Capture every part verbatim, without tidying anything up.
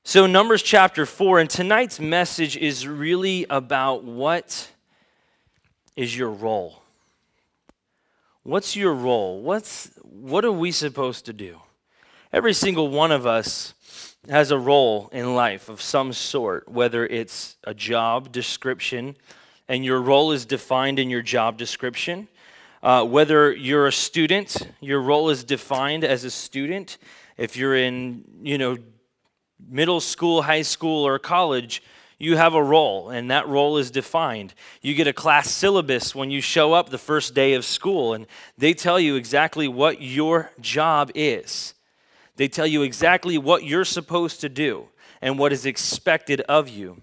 So Numbers chapter four, and tonight's message is really about what is your role? What's your role? What's what are we supposed to do? Every single one of us has a role in life of some sort, whether it's a job description, and your role is defined in your job description. Uh, whether you're a student, your role is defined as a student. If you're in, you know, middle school, high school, or college, you have a role, and that role is defined. You get a class syllabus when you show up the first day of school, and they tell you exactly what your job is. They tell you exactly what you're supposed to do and what is expected of you.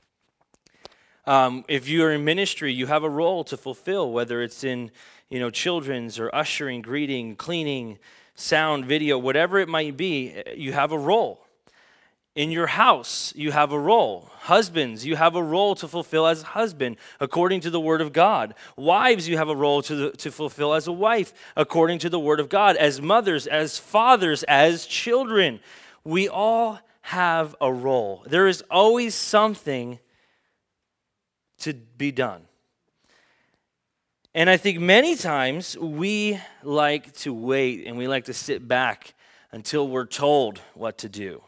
Um, if you're in ministry, you have a role to fulfill, whether it's in, you know, children's or ushering, greeting, cleaning, sound, video, whatever it might be, you have a role. In your house, you have a role. Husbands, you have a role to fulfill as a husband, according to the Word of God. Wives, you have a role to, to fulfill as a wife, according to the Word of God. As mothers, as fathers, as children, we all have a role. There is always something to be done. And I think many times we like to wait and we like to sit back until we're told what to do.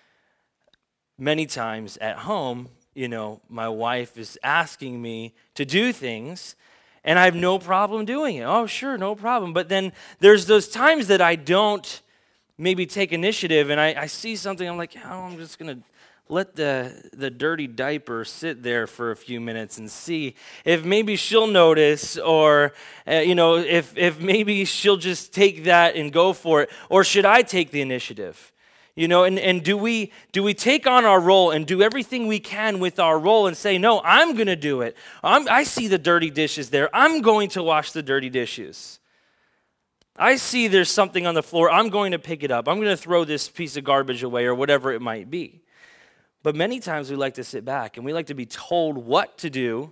Many times at home, you know, my wife is asking me to do things, and I have no problem doing it. Oh, sure, no problem. But then there's those times that I don't maybe take initiative, and I, I see something, I'm like, oh, I'm just going to let the, the dirty diaper sit there for a few minutes and see if maybe she'll notice, or, uh, you know, if, if maybe she'll just take that and go for it, or should I take the initiative? You know, and, and do we do we take on our role and do everything we can with our role and say, no, I'm going to do it. I'm, I see the dirty dishes there. I'm going to wash the dirty dishes. I see there's something on the floor. I'm going to pick it up. I'm going to throw this piece of garbage away, or whatever it might be. But many times we like to sit back and we like to be told what to do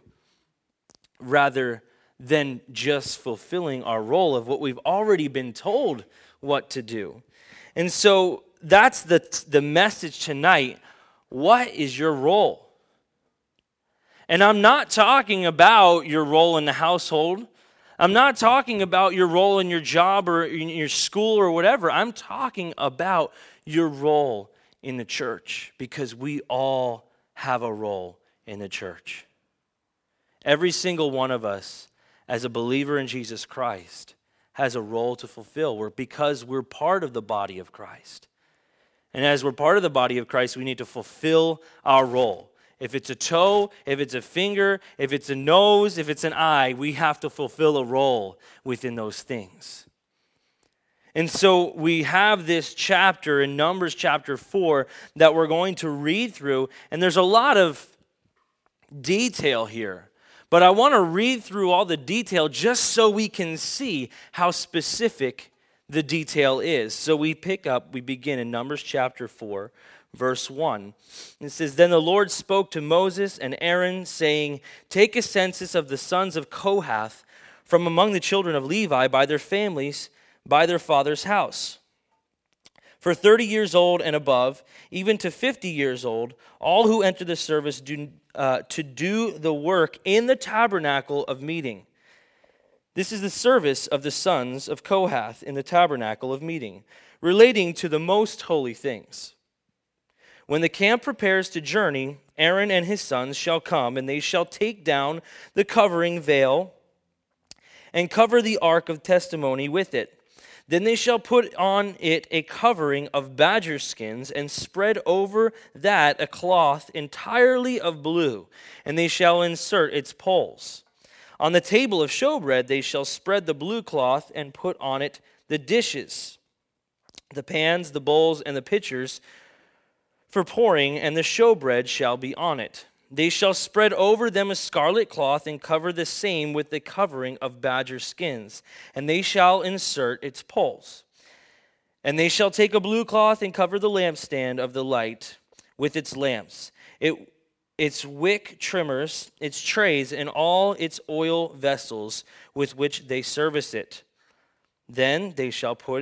rather than just fulfilling our role of what we've already been told what to do. And so that's the, the message tonight. What is your role? And I'm not talking about your role in the household. I'm not talking about your role in your job or in your school or whatever. I'm talking about your role in the church, because we all have a role in the church. Every single one of us, as a believer in Jesus Christ, has a role to fulfill. We're, because we're part of the body of Christ. And as we're part of the body of Christ, we need to fulfill our role. If it's a toe, if it's a finger, if it's a nose, if it's an eye, we have to fulfill a role within those things. And so we have this chapter in Numbers chapter four that we're going to read through, and there's a lot of detail here. But I want to read through all the detail just so we can see how specific the detail is. So we pick up, we begin in Numbers chapter four, verse one. It says, Then the Lord spoke to Moses and Aaron, saying, Take a census of the sons of Kohath from among the children of Levi by their families, by their father's house. For thirty years old and above, even to fifty years old, all who enter the service do, uh, to do the work in the tabernacle of meeting. This is the service of the sons of Kohath in the tabernacle of meeting, relating to the most holy things. When the camp prepares to journey, Aaron and his sons shall come, and they shall take down the covering veil and cover the ark of testimony with it. Then they shall put on it a covering of badger skins, and spread over that a cloth entirely of blue, and they shall insert its poles. On the table of showbread they shall spread the blue cloth, and put on it the dishes, the pans, the bowls, and the pitchers for pouring, and the showbread shall be on it. They shall spread over them a scarlet cloth, and cover the same with the covering of badger skins, and they shall insert its poles. And they shall take a blue cloth and cover the lampstand of the light with its lamps, it, its wick trimmers, its trays, and all its oil vessels with which they service it. Then they shall put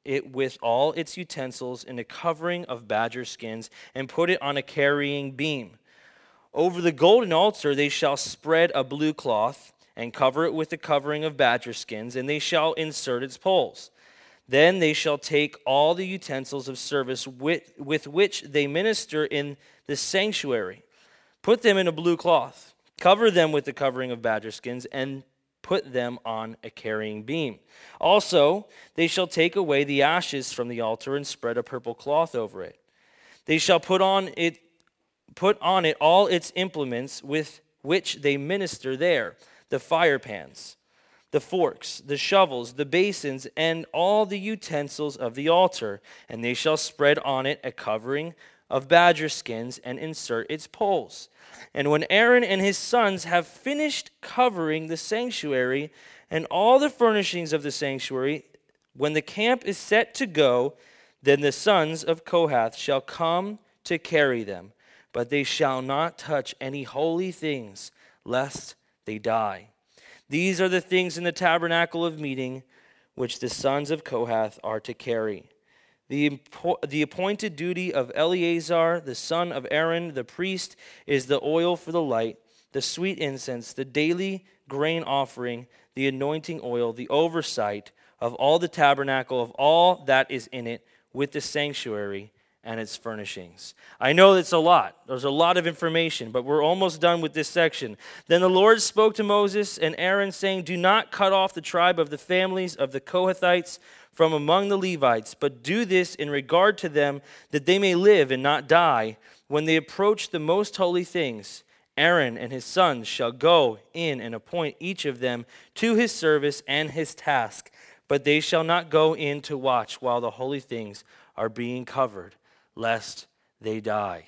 it with all its utensils in a covering of badger skins, and put it on a carrying beam. Over the golden altar they shall spread a blue cloth, and cover it with a covering of badger skins, and they shall insert its poles. Then they shall take all the utensils of service with, with which they minister in the sanctuary, put them in a blue cloth, cover them with the covering of badger skins, and put them on a carrying beam. Also, they shall take away the ashes from the altar and spread a purple cloth over it. They shall put on it, put on it all its implements with which they minister there, the fire pans, the forks, the shovels, the basins, and all the utensils of the altar. And they shall spread on it a covering of badger skins and insert its poles. And when Aaron and his sons have finished covering the sanctuary and all the furnishings of the sanctuary, when the camp is set to go, then the sons of Kohath shall come to carry them, but they shall not touch any holy things, lest they die. These are the things in the tabernacle of meeting which the sons of Kohath are to carry. The, the appointed duty of Eleazar, the son of Aaron, the priest, is the oil for the light, the sweet incense, the daily grain offering, the anointing oil, the oversight of all the tabernacle, of all that is in it, with the sanctuary and its furnishings. I know that's a lot. There's a lot of information, but we're almost done with this section. Then the Lord spoke to Moses and Aaron, saying, do not cut off the tribe of the families of the Kohathites from among the Levites, but do this in regard to them, that they may live and not die. When they approach the most holy things, Aaron and his sons shall go in and appoint each of them to his service and his task, but they shall not go in to watch while the holy things are being covered, lest they die.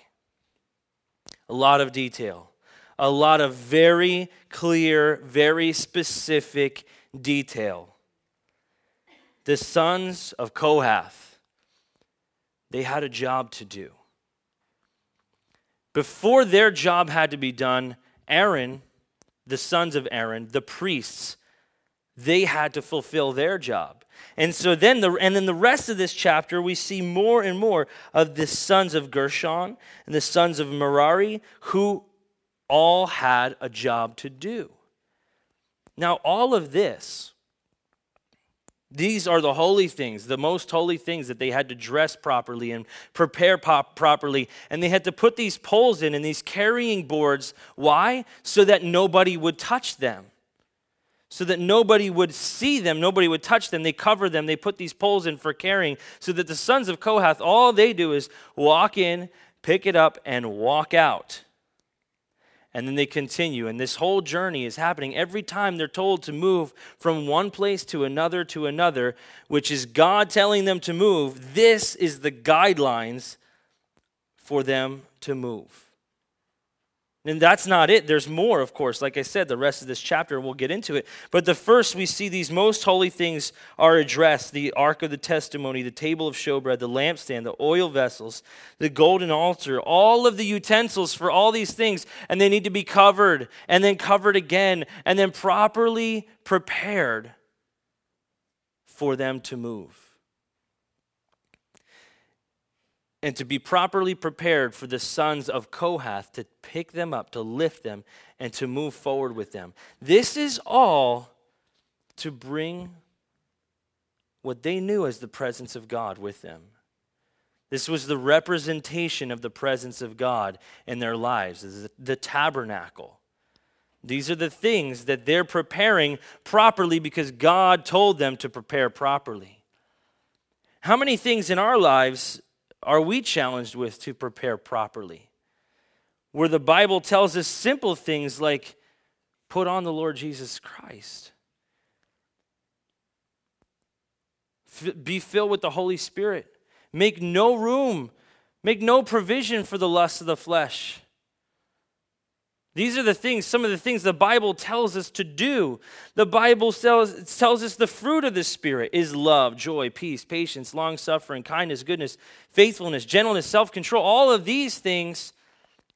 A lot of detail. A lot of very clear, very specific detail. The sons of Kohath, they had a job to do. Before their job had to be done, Aaron, the sons of Aaron, the priests, they had to fulfill their job. And so then, the, and in the rest of this chapter, we see more and more of the sons of Gershon and the sons of Merari, who all had a job to do. Now, all of this, these are the holy things, the most holy things that they had to dress properly and prepare pop properly. And they had to put these poles in and these carrying boards. Why? So that nobody would touch them. So that nobody would see them, nobody would touch them. They cover them, they put these poles in for carrying, so that the sons of Kohath, all they do is walk in, pick it up, and walk out. And then they continue, and this whole journey is happening every time they're told to move from one place to another to another, which is God telling them to move. This is the guidelines for them to move. And that's not it. There's more, of course. Like I said, the rest of this chapter, we'll get into it. But the first, we see these most holy things are addressed. The ark of the testimony, the table of showbread, the lampstand, the oil vessels, the golden altar, all of the utensils for all these things. And they need to be covered, and then covered again, and then properly prepared for them to move. And to be properly prepared for the sons of Kohath to pick them up, to lift them, and to move forward with them. This is all to bring what they knew as the presence of God with them. This was the representation of the presence of God in their lives, the tabernacle. These are the things that they're preparing properly because God told them to prepare properly. How many things in our lives are we challenged with to prepare properly? Where the Bible tells us simple things like, put on the Lord Jesus Christ. F- be filled with the Holy Spirit. Make no room, make no provision for the lust of the flesh. These are the things, some of the things the Bible tells us to do. The Bible tells, tells us the fruit of the Spirit is love, joy, peace, patience, long-suffering, kindness, goodness, faithfulness, gentleness, self-control. All of these things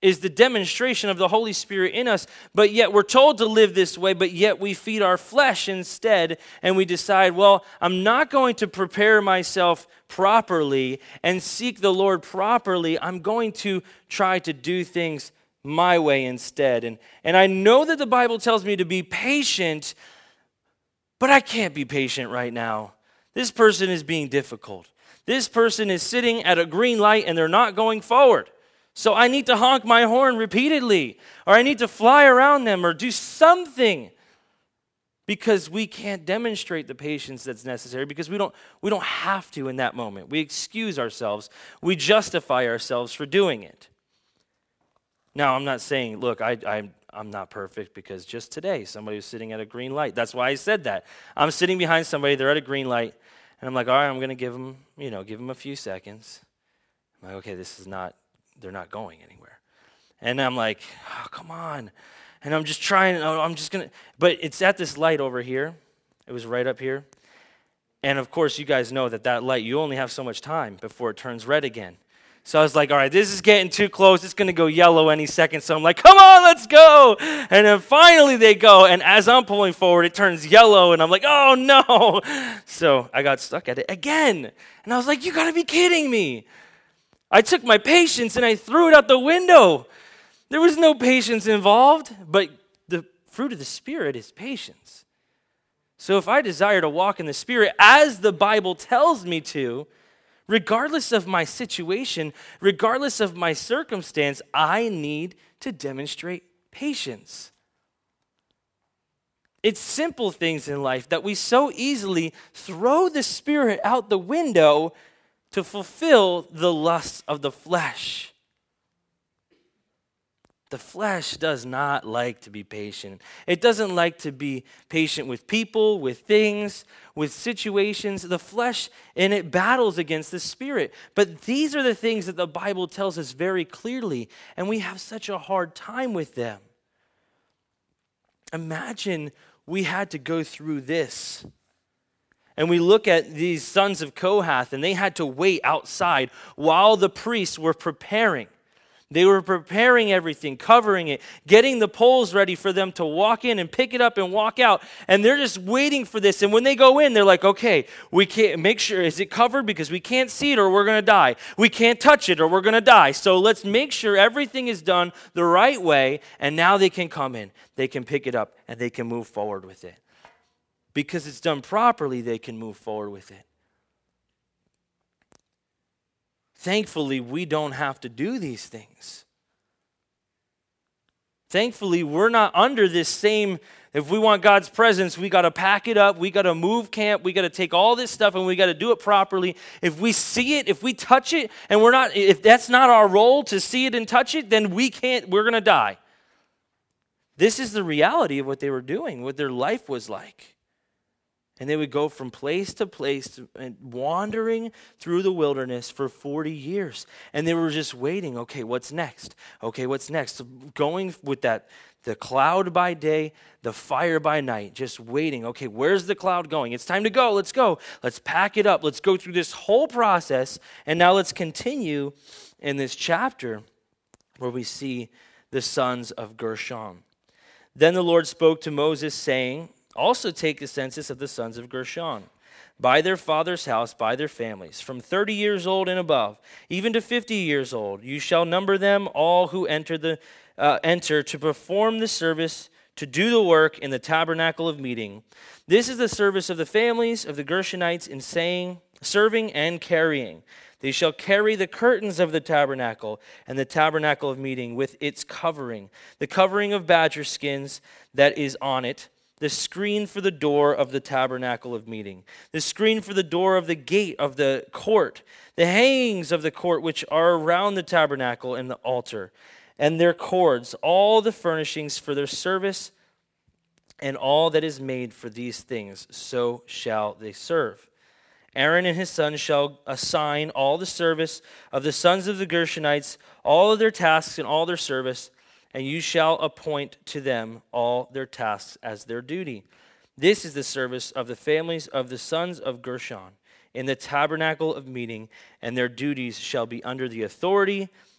is the demonstration of the Holy Spirit in us, but yet we're told to live this way, but yet we feed our flesh instead, and we decide, well, I'm not going to prepare myself properly and seek the Lord properly. I'm going to try to do things my way instead. And, and I know that the Bible tells me to be patient, but I can't be patient right now. This person is being difficult. This person is sitting at a green light and they're not going forward. So I need to honk my horn repeatedly, or I need to fly around them or do something, because we can't demonstrate the patience that's necessary, because we don't we don't have to in that moment. We excuse ourselves. We justify ourselves for doing it. Now, I'm not saying, look, I, I, I'm not perfect, because just today somebody was sitting at a green light. That's why I said that. I'm sitting behind somebody, they're at a green light, and I'm like, all right, I'm going to give them, you know, give them a few seconds. I'm like, okay, this is not, they're not going anywhere. And I'm like, oh, come on. And I'm just trying, I'm just going to, but it's at this light over here. It was right up here. And of course, you guys know that that light, you only have so much time before it turns red again. So I was like, all right, this is getting too close. It's going to go yellow any second. So I'm like, come on, let's go. And then finally they go. And as I'm pulling forward, it turns yellow. And I'm like, oh, no. So I got stuck at it again. And I was like, you got to be kidding me. I took my patience and I threw it out the window. There was no patience involved. But the fruit of the Spirit is patience. So if I desire to walk in the Spirit as the Bible tells me to, regardless of my situation, regardless of my circumstance, I need to demonstrate patience. It's simple things in life that we so easily throw the Spirit out the window to fulfill the lusts of the flesh. The flesh does not like to be patient. It doesn't like to be patient with people, with things, with situations. The flesh, and it battles against the Spirit. But these are the things that the Bible tells us very clearly, and we have such a hard time with them. Imagine we had to go through this. And we look at these sons of Kohath, and they had to wait outside while the priests were preparing. They were preparing everything, covering it, getting the poles ready for them to walk in and pick it up and walk out. And they're just waiting for this. And when they go in, they're like, okay, we can't make sure, is it covered? Because we can't see it or we're going to die. We can't touch it or we're going to die. So let's make sure everything is done the right way. And now they can come in. They can pick it up and they can move forward with it. Because it's done properly, they can move forward with it. Thankfully, we don't have to do these things. Thankfully, we're not under this same, if we want God's presence, we got to pack it up, we got to move camp, we got to take all this stuff and we got to do it properly. If we see it, if we touch it, and we're not, if that's not our role to see it and touch it, then we can't, we're going to die. This is the reality of what they were doing, what their life was like. And they would go from place to place, and wandering through the wilderness for forty years. And they were just waiting. Okay, what's next? Okay, what's next? Going with that, the cloud by day, the fire by night, just waiting. Okay, where's the cloud going? It's time to go. Let's go. Let's pack it up. Let's go through this whole process. And now let's continue in this chapter where we see the sons of Gershon. Then the Lord spoke to Moses, saying, also take the census of the sons of Gershon, by their father's house, by their families, from thirty years old and above, even to fifty years old. You shall number them, all who enter the uh, enter to perform the service, to do the work in the tabernacle of meeting. This is the service of the families of the Gershonites in saying, serving and carrying. They shall carry the curtains of the tabernacle and the tabernacle of meeting with its covering, the covering of badger skins that is on it, the screen for the door of the tabernacle of meeting, the screen for the door of the gate of the court, the hangings of the court which are around the tabernacle and the altar, and their cords, all the furnishings for their service, and all that is made for these things, so shall they serve. Aaron and his sons shall assign all the service of the sons of the Gershonites, all of their tasks and all their service, and you shall appoint to them all their tasks as their duty. This is the service of the families of the sons of Gershon in the tabernacle of meeting, and their duties shall be under the authority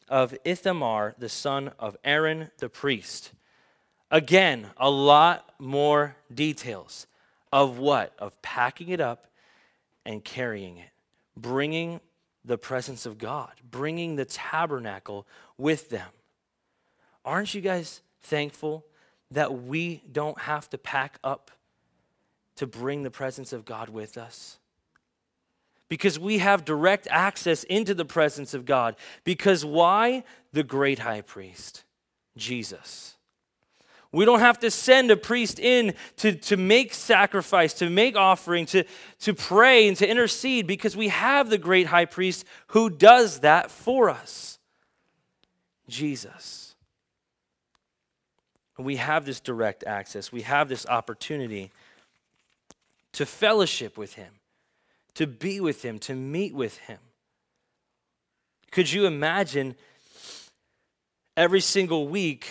of Ithamar, the son of Aaron the priest. Again, a lot more details of what? Of packing it up and carrying it, bringing the presence of God, bringing the tabernacle with them. Aren't you guys thankful that we don't have to pack up to bring the presence of God with us? Because we have direct access into the presence of God. Because why? The great high priest, Jesus. We don't have to send a priest in to, to make sacrifice, to make offering, to, to pray and to intercede, because we have the great high priest who does that for us, Jesus. And we have this direct access. We have this opportunity to fellowship with him, to be with him, to meet with him. Could you imagine every single week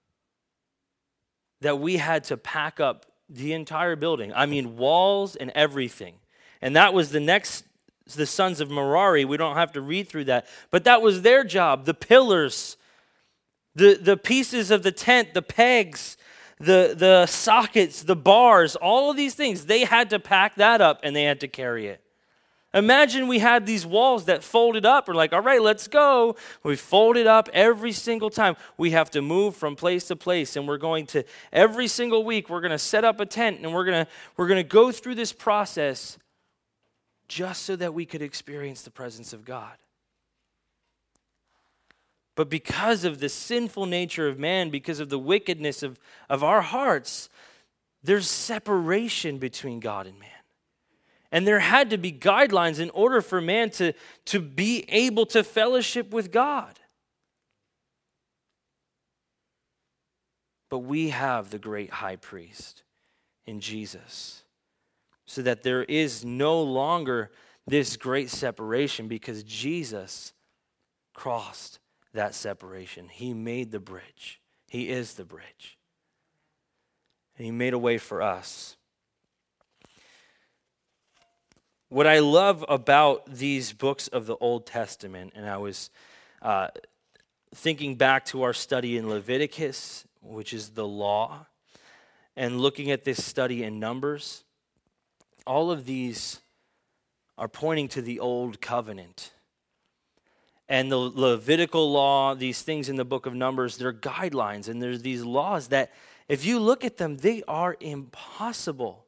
that we had to pack up the entire building? I mean, walls and everything. And that was the next, the sons of Merari. We don't have to read through that. But that was their job. The pillars, the, the pieces of the tent, the pegs, the, the sockets, the bars, all of these things, they had to pack that up and they had to carry it. Imagine we had these walls that folded up. We're like, all right, let's go. We fold it up every single time. We have to move from place to place, and we're going to, every single week, we're going to set up a tent, and we're going to we're going to go through this process just so that we could experience the presence of God. But because of the sinful nature of man, because of the wickedness of, of our hearts, there's separation between God and man. And there had to be guidelines in order for man to, to be able to fellowship with God. But we have the great high priest in Jesus, so that there is no longer this great separation, because Jesus crossed that separation. He made the bridge. He is the bridge. And he made a way for us. What I love about these books of the Old Testament, and I was uh, thinking back to our study in Leviticus, which is the law, and looking at this study in Numbers, all of these are pointing to the Old Covenant. And the Levitical law, these things in the book of Numbers, they're guidelines, and there's these laws that, if you look at them, they are impossible.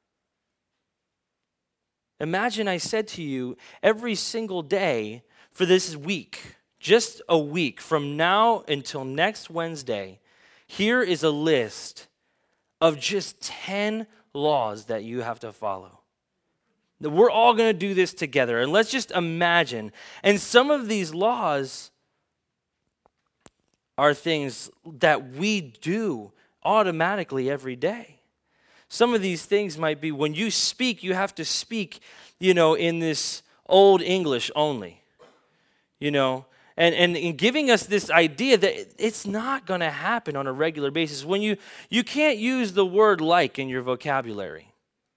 Imagine I said to you, every single day for this week, just a week from now until next Wednesday, here is a list of just ten laws that you have to follow. We're all going to do this together. And let's just imagine. And some of these laws are things that we do automatically every day. Some of these things might be, when you speak, you have to speak, you know, in this old English only, you know, and, and in giving us this idea that it's not going to happen on a regular basis. When you, you can't use the word like in your vocabulary.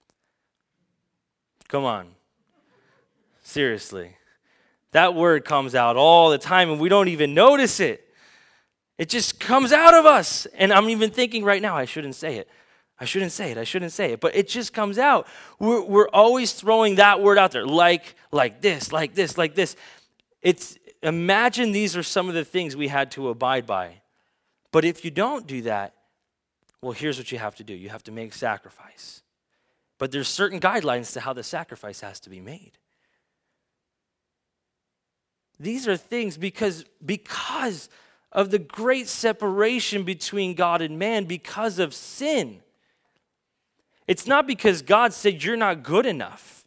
Come on. Seriously. That word comes out all the time and we don't even notice it. It just comes out of us. And I'm even thinking right now, I shouldn't say it. I shouldn't say it. I shouldn't say it. But it just comes out. We're, we're always throwing that word out there. Like, like this, like this, like this. It's, imagine these are some of the things we had to abide by. But if you don't do that, well, here's what you have to do. You have to make sacrifice. But there's certain guidelines to how the sacrifice has to be made. These are things because, because of the great separation between God and man because of sin. It's not because God said you're not good enough.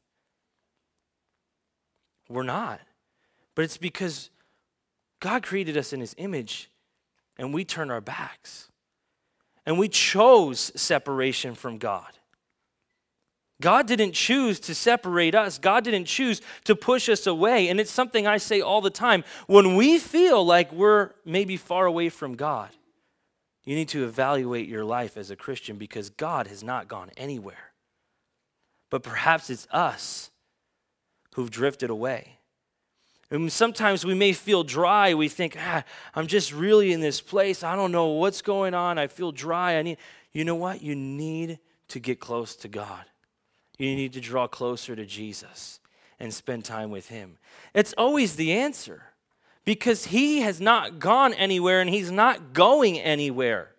We're not. But it's because God created us in his image and we turn our backs. And we chose separation from God. God didn't choose to separate us. God didn't choose to push us away. And it's something I say all the time. When we feel like we're maybe far away from God, you need to evaluate your life as a Christian, because God has not gone anywhere. But perhaps it's us who've drifted away. And sometimes we may feel dry. We think, ah, I'm just really in this place. I don't know what's going on. I feel dry. I need, you know what? You need to get close to God. You need to draw closer to Jesus and spend time with him. It's always the answer because he has not gone anywhere and he's not going anywhere.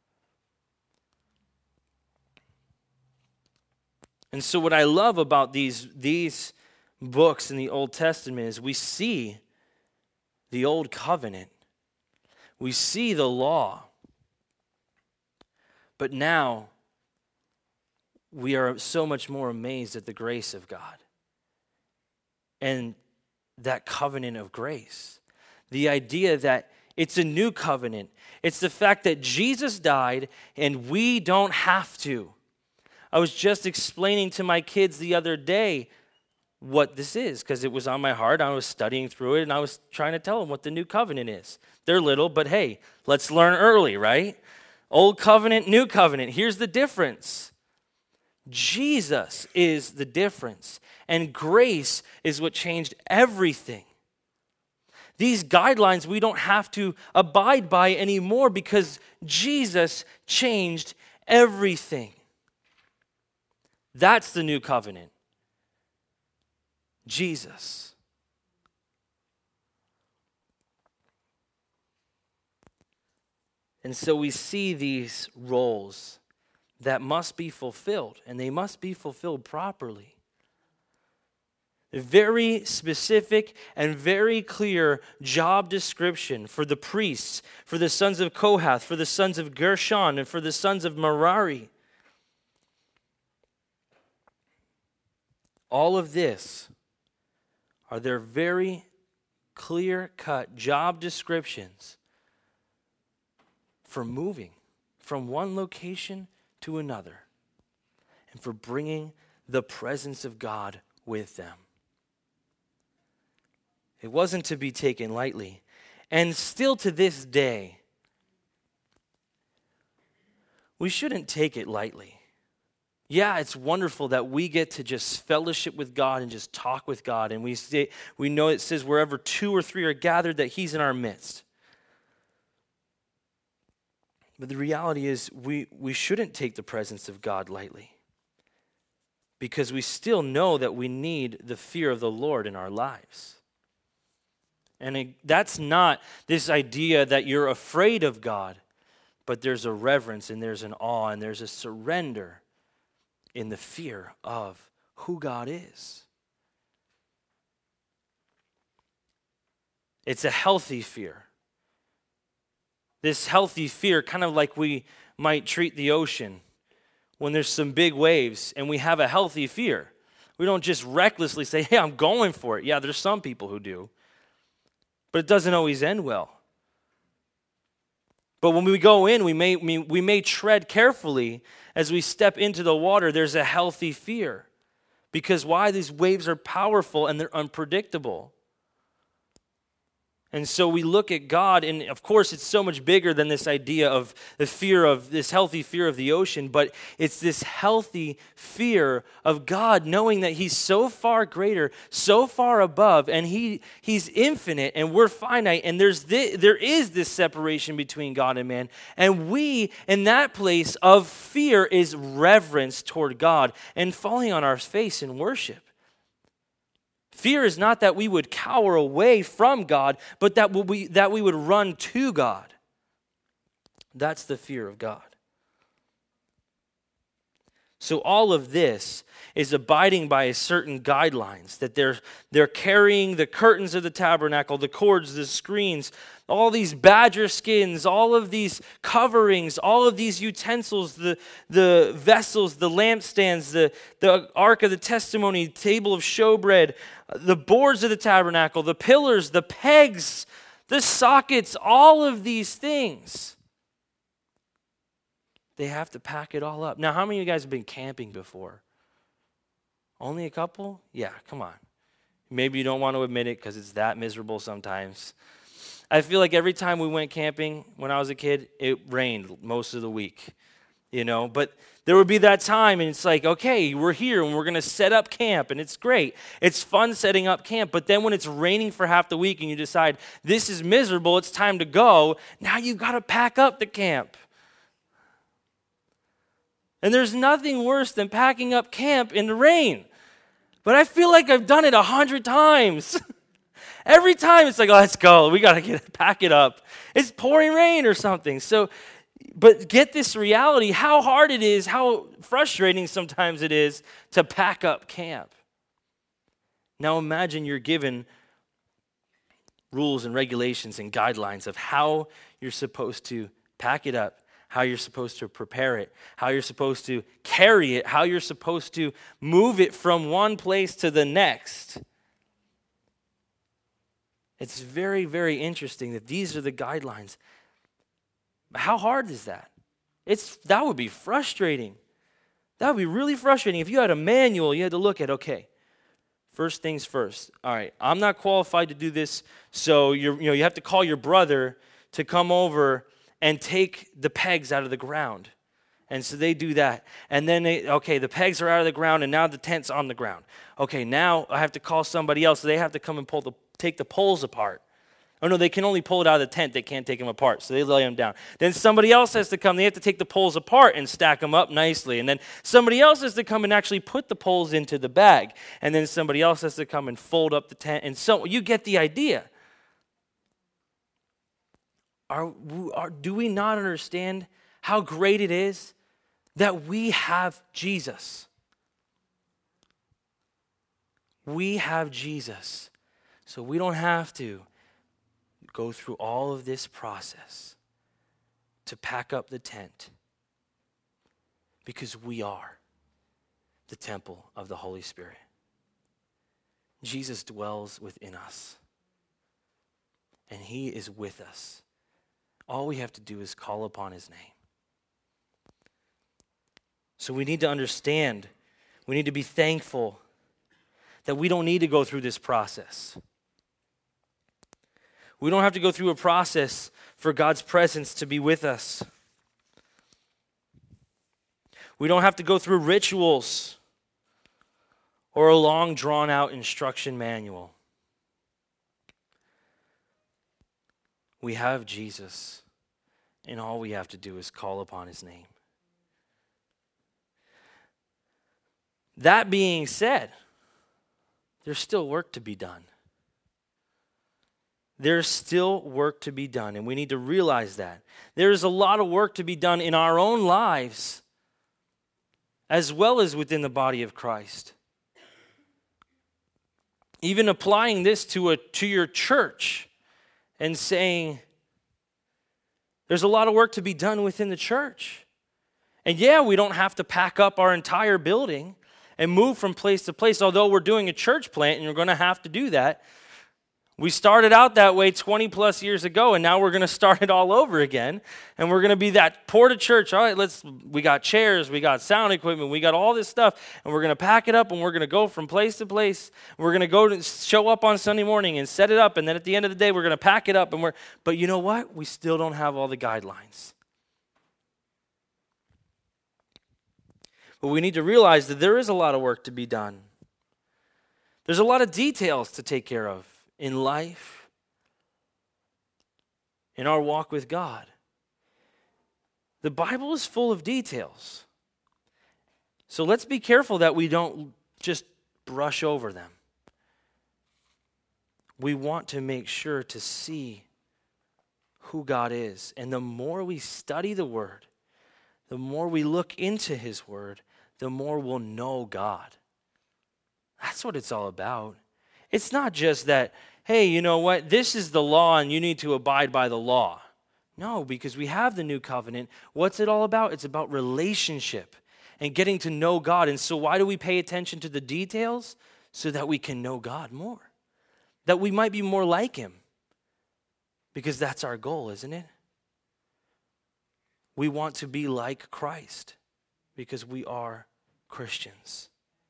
And so what I love about these, these books in the Old Testament is we see the Old Covenant. We see the law. But now we are so much more amazed at the grace of God and that covenant of grace. The idea that it's a new covenant. It's the fact that Jesus died and we don't have to. I was just explaining to my kids the other day what this is because it was on my heart. I was studying through it and I was trying to tell them what the new covenant is. They're little, but hey, let's learn early, right? Old covenant, new covenant. Here's the difference. Jesus is the difference, and grace is what changed everything. These guidelines we don't have to abide by anymore because Jesus changed everything. That's the new covenant. Jesus. And so we see these roles that must be fulfilled, and they must be fulfilled properly. A very specific and very clear job description for the priests, for the sons of Kohath, for the sons of Gershon, and for the sons of Merari. All of this are their very clear-cut job descriptions for moving from one location to another and for bringing the presence of God with them. It wasn't to be taken lightly. And still to this day, we shouldn't take it lightly. Yeah, it's wonderful that we get to just fellowship with God and just talk with God. And we say, we know it says wherever two or three are gathered that he's in our midst. But the reality is we, we shouldn't take the presence of God lightly because we still know that we need the fear of the Lord in our lives. And it, that's not this idea that you're afraid of God, but there's a reverence and there's an awe and there's a surrender in the fear of who God is. It's a healthy fear. This healthy fear, kind of like we might treat the ocean when there's some big waves and we have a healthy fear. We don't just recklessly say, hey, I'm going for it. Yeah, there's some people who do. But it doesn't always end well. But when we go in, we may, we, we may tread carefully as we step into the water. There's a healthy fear. Because why? These waves are powerful and they're unpredictable. And so we look at God, and of course it's so much bigger than this idea of the fear of, this healthy fear of the ocean, but it's this healthy fear of God, knowing that he's so far greater, so far above, and he he's infinite, and we're finite, and there's this, there is this separation between God and man. And we, in that place of fear, is reverence toward God and falling on our face in worship. Fear is not that we would cower away from God, but that we, that we would run to God. That's the fear of God. So all of this is abiding by certain guidelines, that they're, they're carrying the curtains of the tabernacle, the cords, the screens, all these badger skins, all of these coverings, all of these utensils, the, the vessels, the lampstands, the, the ark of the testimony, table of showbread, the boards of the tabernacle, the pillars, the pegs, the sockets, all of these things. They have to pack it all up. Now, how many of you guys have been camping before? Only a couple? Yeah, come on. Maybe you don't want to admit it because it's that miserable sometimes. I feel like every time we went camping when I was a kid, it rained most of the week. you know, but there would be that time and it's like, okay, we're here and we're going to set up camp and it's great. It's fun setting up camp, but then when it's raining for half the week and you decide this is miserable, it's time to go, now you've got to pack up the camp. And there's nothing worse than packing up camp in the rain. But I feel like I've done it a hundred times. Every time it's like, oh, let's go. We got to get pack it up. It's pouring rain or something. So, but get this reality, how hard it is, how frustrating sometimes it is to pack up camp. Now imagine you're given rules and regulations and guidelines of how you're supposed to pack it up, how you're supposed to prepare it, how you're supposed to carry it, how you're supposed to move it from one place to the next. It's very, very interesting that these are the guidelines. How hard is that? It's that would be frustrating. That would be really frustrating. If you had a manual, you had to look at, okay, first things first. All right, I'm not qualified to do this, so you you know you have to call your brother to come over and take the pegs out of the ground. And so they do that. And then, they, okay, the pegs are out of the ground, and now the tent's on the ground. Okay, now I have to call somebody else, so they have to come and pull the take the poles apart. Oh, no, they can only pull it out of the tent. They can't take them apart, so they lay them down. Then somebody else has to come. They have to take the poles apart and stack them up nicely. And then somebody else has to come and actually put the poles into the bag. And then somebody else has to come and fold up the tent. And so you get the idea. Are, are, do we not understand how great it is that we have Jesus? We have Jesus. So we don't have to go through all of this process to pack up the tent, because we are the temple of the Holy Spirit. Jesus dwells within us, and he is with us. All we have to do is call upon his name. So we need to understand, we need to be thankful that we don't need to go through this process. We don't have to go through a process for God's presence to be with us. We don't have to go through rituals or a long, drawn-out instruction manual. We have Jesus, and all we have to do is call upon his name. That being said, there's still work to be done. There's still work to be done, and we need to realize that. There's a lot of work to be done in our own lives, as well as within the body of Christ. Even applying this to a to your church and saying, there's a lot of work to be done within the church. And yeah, we don't have to pack up our entire building and move from place to place, although we're doing a church plant and you're going to have to do that. We started out that way twenty plus years ago, and now we're going to start it all over again. And we're going to be that porta church. All right, let's, we got chairs, we got sound equipment, we got all this stuff, and we're going to pack it up, and we're going to go from place to place. We're going to go to show up on Sunday morning and set it up, and then at the end of the day, we're going to pack it up. And we're, but you know what? We still don't have all the guidelines. But we need to realize that there is a lot of work to be done. There's a lot of details to take care of in life, in our walk with God. The Bible is full of details. So let's be careful that we don't just brush over them. We want to make sure to see who God is. And the more we study the Word, the more we look into his Word, the more we'll know God. That's what it's all about. It's not just that, hey, you know what, this is the law and you need to abide by the law. No, because we have the new covenant. What's it all about? It's about relationship and getting to know God. And so why do we pay attention to the details? So that we can know God more. That we might be more like him. Because that's our goal, isn't it? We want to be like Christ because we are Christians.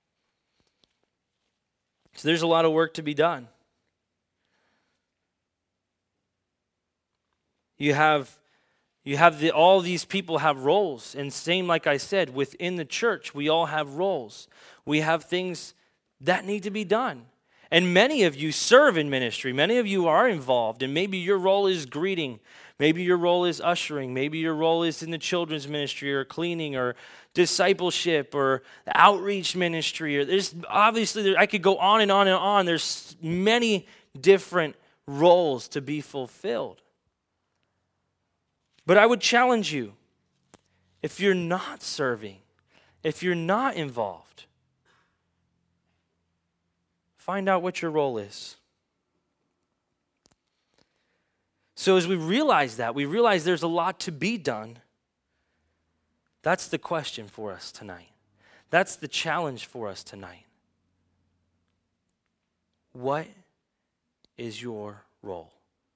So there's a lot of work to be done. You have You have the, all these people have roles. And same, like I said, within the church, we all have roles. We have things that need to be done. And many of you serve in ministry. Many of you are involved. And maybe your role is greeting. Maybe your role is ushering. Maybe your role is in the children's ministry or cleaning or discipleship or outreach ministry. Or there's obviously, there, I could go on and on and on. There's many different roles to be fulfilled. But I would challenge you, if you're not serving, if you're not involved, find out what your role is. So as we realize that, we realize there's a lot to be done. That's the question for us tonight. That's the challenge for us tonight. What is your role?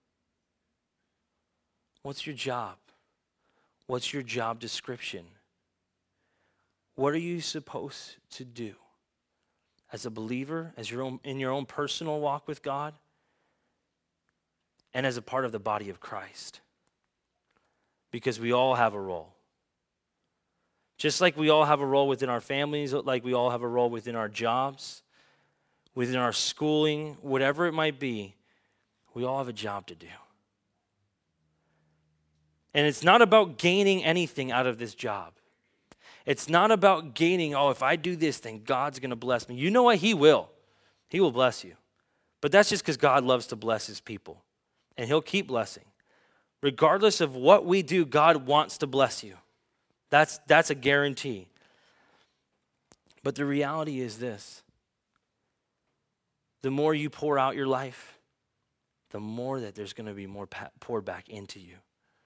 What's your job? What's your job description? What are you supposed to do as a believer, as your own in your own personal walk with God, and as a part of the body of Christ? Because we all have a role. Just like we all have a role within our families, like we all have a role within our jobs, within our schooling, whatever it might be, we all have a job to do. And it's not about gaining anything out of this job. It's not about gaining, oh, if I do this, then God's going to bless me. You know what? He will. He will bless you. But that's just because God loves to bless his people. And he'll keep blessing. Regardless of what we do, God wants to bless you. That's, that's a guarantee. But the reality is this. The more you pour out your life, the more that there's going to be more poured back into you.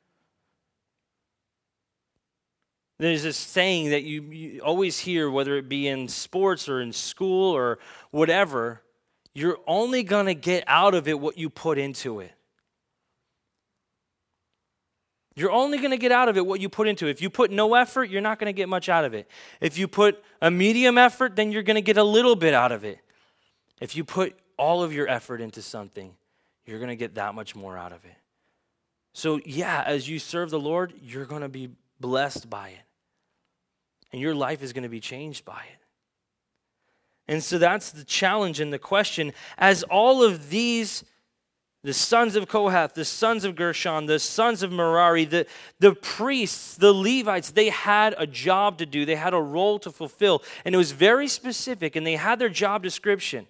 There's this saying that you, you always hear, whether it be in sports or in school or whatever, you're only going to get out of it what you put into it. You're only going to get out of it what you put into it. If you put no effort, you're not going to get much out of it. If you put a medium effort, then you're going to get a little bit out of it. If you put all of your effort into something, you're going to get that much more out of it. So yeah, as you serve the Lord, you're going to be blessed by it. And your life is going to be changed by it. And so that's the challenge and the question. As all of these, the sons of Kohath, the sons of Gershon, the sons of Merari, the, the priests, the Levites, they had a job to do. They had a role to fulfill. And it was very specific, and they had their job description.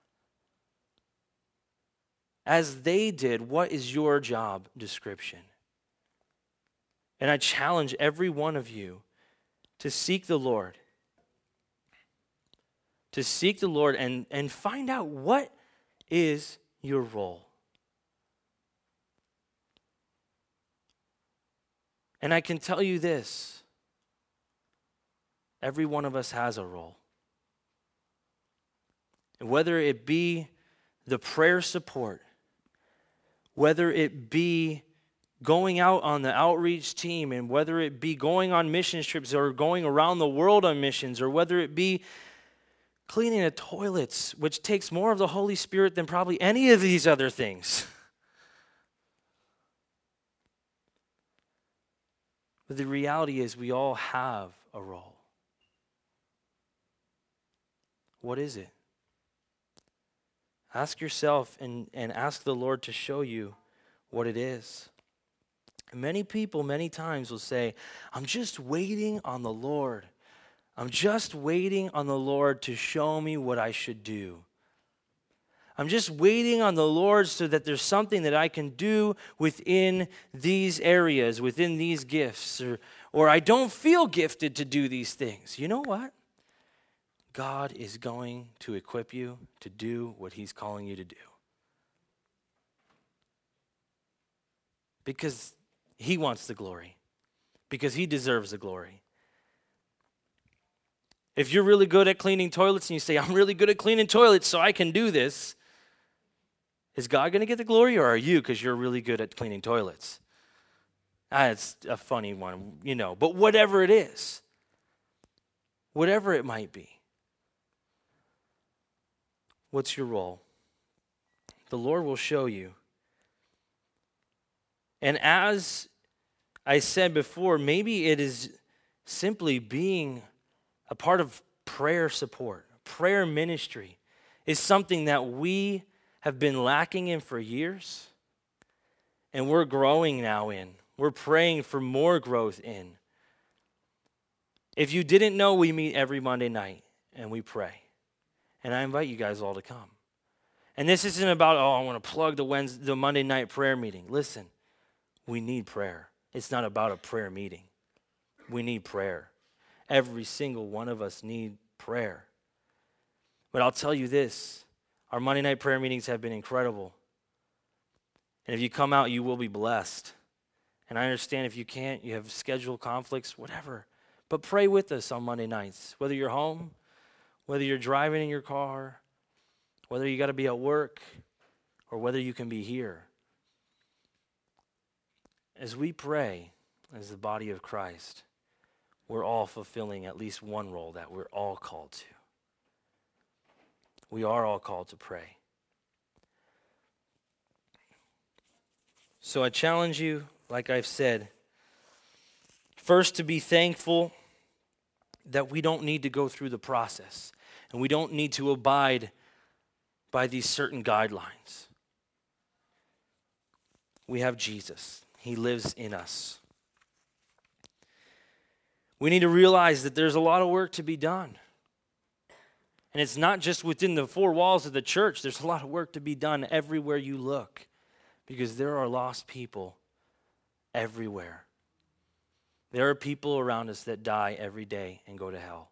As they did, what is your job description? And I challenge every one of you to seek the Lord. To seek the Lord and, and find out what is your role. And I can tell you this. Every one of us has a role. And whether it be the prayer support, whether it be going out on the outreach team, and whether it be going on mission trips or going around the world on missions, or whether it be cleaning the toilets, which takes more of the Holy Spirit than probably any of these other things. But the reality is we all have a role. What is it? Ask yourself and, and ask the Lord to show you what it is. Many people, many times will say, I'm just waiting on the Lord. I'm just waiting on the Lord to show me what I should do. I'm just waiting on the Lord so that there's something that I can do within these areas, within these gifts, or, or I don't feel gifted to do these things. You know what? God is going to equip you to do what he's calling you to do. Because he wants the glory. Because he deserves the glory. If you're really good at cleaning toilets and you say, I'm really good at cleaning toilets so I can do this, is God going to get the glory, or are you because you're really good at cleaning toilets? Ah, it's a funny one, you know. But whatever it is, whatever it might be, what's your role? The Lord will show you. And as I said before, maybe it is simply being a part of prayer support. Prayer ministry is something that we have been lacking in for years, and we're growing now in. We're praying for more growth in. If you didn't know, we meet every Monday night, and we pray. And I invite you guys all to come. And this isn't about, oh, I want to plug the Wednesday, the Monday night prayer meeting. Listen, we need prayer. It's not about a prayer meeting. We need prayer. Every single one of us need prayer. But I'll tell you this, our Monday night prayer meetings have been incredible. And if you come out, you will be blessed. And I understand if you can't, you have schedule conflicts, whatever. But pray with us on Monday nights, whether you're home, whether you're driving in your car, whether you got to be at work, or whether you can be here. As we pray as the body of Christ, we're all fulfilling at least one role that we're all called to. We are all called to pray. So I challenge you, like I've said, first to be thankful that we don't need to go through the process and we don't need to abide by these certain guidelines. We have Jesus. He lives in us. We need to realize that there's a lot of work to be done. And it's not just within the four walls of the church. There's a lot of work to be done everywhere you look, because there are lost people everywhere. There are people around us that die every day and go to hell.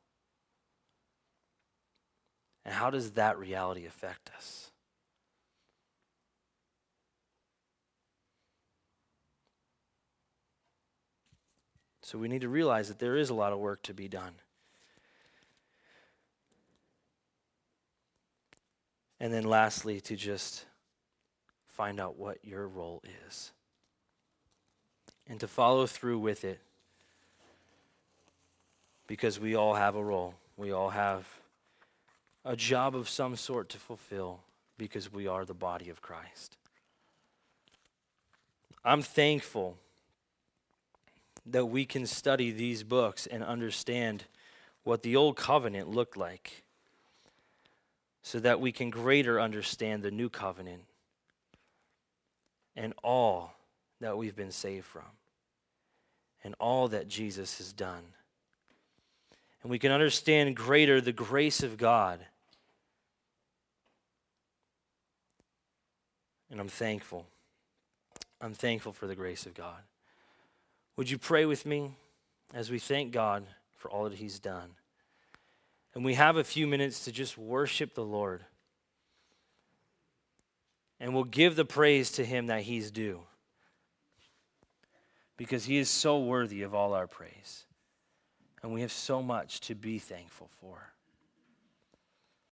And how does that reality affect us? So we need to realize that there is a lot of work to be done. And then lastly, to just find out what your role is and to follow through with it, because we all have a role. We all have a job of some sort to fulfill, because we are the body of Christ. I'm thankful that we can study these books and understand what the old covenant looked like, so that we can greater understand the new covenant and all that we've been saved from and all that Jesus has done. And we can understand greater the grace of God. And I'm thankful. I'm thankful for the grace of God. Would you pray with me as we thank God for all that he's done? And we have a few minutes to just worship the Lord. And we'll give the praise to him that he's due, because he is so worthy of all our praise. And we have so much to be thankful for.